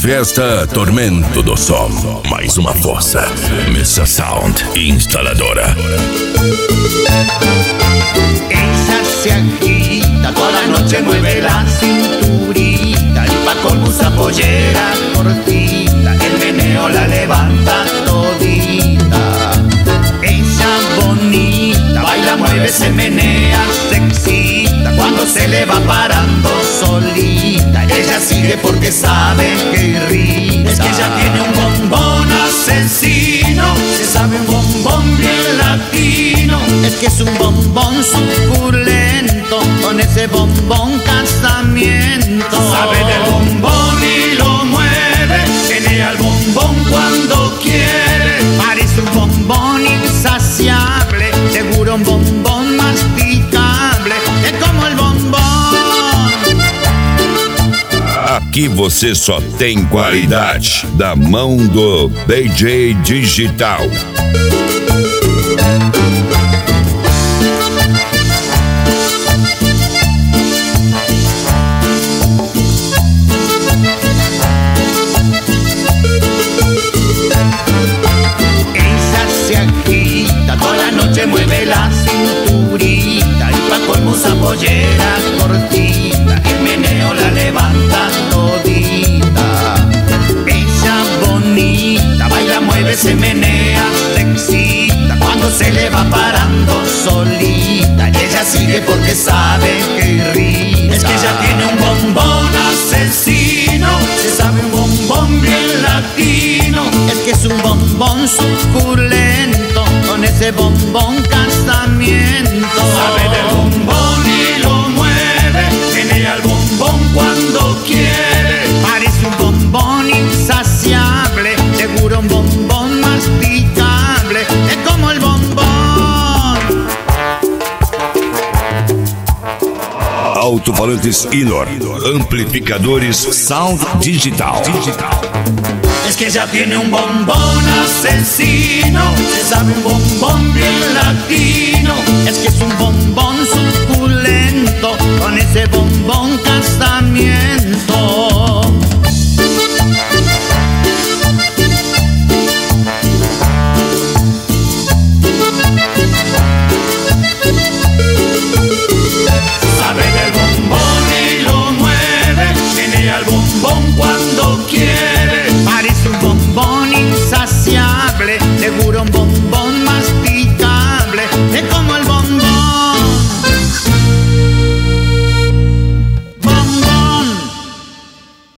festa Tormento do Som. Mais uma força. Mesa Sound Instaladora. Ella se agita, toda la noche mueve la cinturita y pa' colmo usa pollera cortita, el meneo la levanta todita. Ella bonita, baila, mueve, se menea, se excita, cuando se le va parando solita, ella sigue porque sabe que irrita. Es que ella tiene un bombón asesino, se sabe un bombón bien latino. Es que es un bombón suculento, con ese bombón casamiento. Sabe del bombón y lo mueve, menea el bombón cuando quiere. Parece un bombón insaciable, seguro un bombón masticable. Es como el bombón. Aqui você só tem qualidade da mão do DJ Digital. Mueve la cinturita y pa' colmo usa pollera cortita, el meneo la levanta todita. Ella bonita, baila, mueve, se menea, se excita, cuando se le va parando solita, y ella sigue porque sabe que irrita. Es que ella tiene un bombón asesino, se sabe un bombón bien latino. Es que es un bombón suculento, con ese bombón casamiento. Sabe del bombón y lo mueve, menea el bombón cuando quiere. Parece un bombón insaciable, seguro un bombón masticable. Es como el bombón. Alto-falantes Inor, amplificadores Sound Digital. Es que ella tiene un bombón asesino, se sabe un bombón bien latino. Es que es